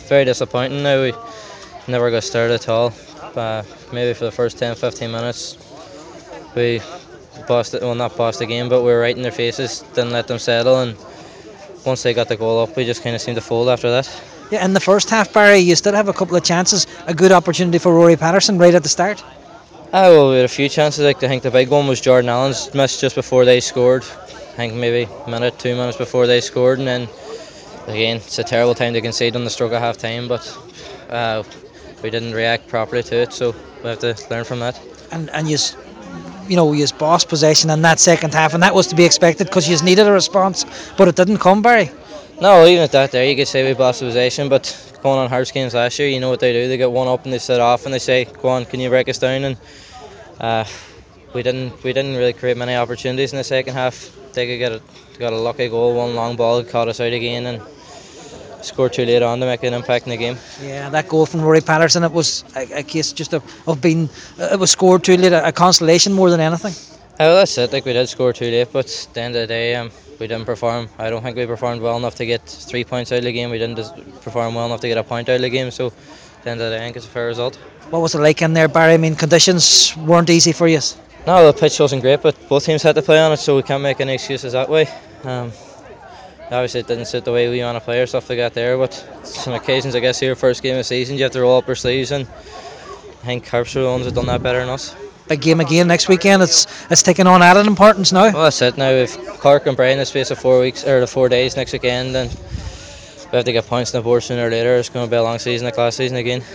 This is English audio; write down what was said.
very disappointing now. We never got started at all. Maybe for the first 10-15 minutes we bossed it, well, not bossed the game, but we were right in their faces, didn't let them settle, and once they got the goal up we just kind of seemed to fold after that. Yeah, in the first half, Barry, you still have a couple of chances. A good opportunity for Rory Patterson right at the start. Well, we had a few chances. I think the big one was Jordan Allen's miss just before they scored. I think maybe a minute, 2 minutes before they scored, and then again it's a terrible time to concede on the stroke of half time, but we didn't react properly to it, so we have to learn from that. And you bossed possession in that second half, and that was to be expected because you needed a response, but it didn't come, Barry. No, even at that there, you could say we bossed the possession, but going on Hearts games last year, you know what they do. They get one up and they sit off and they say, "Go on, can you break us down?" And we didn't really create many opportunities in the second half. They got a lucky goal, one long ball caught us out again, and scored too late on to make an impact in the game. Yeah, that goal from Rory Patterson, it was a case just of being, it was scored too late, a consolation more than anything. Well, that's it. Like, we did score too late, but at the end of the day, we didn't perform. I don't think we performed well enough to get 3 points out of the game. We didn't perform well enough to get a point out of the game. So at the end of the day, I think it's a fair result. What was it like in there, Barry? I mean, conditions weren't easy for you. No, the pitch wasn't great, but both teams had to play on it, so we can't make any excuses that way. Obviously, it didn't suit the way we want to play or stuff like that there, but some occasions, I guess, here, first game of the season, you have to roll up our sleeves, and I think Harps are the ones that done that better than us. Big game again next weekend. It's taking on added importance now. Well, that's it now. If Cork and Bray in the space of 4 weeks or the 4 days next weekend, then we have to get points on the board sooner or later. It's going to be a long season, a class season again.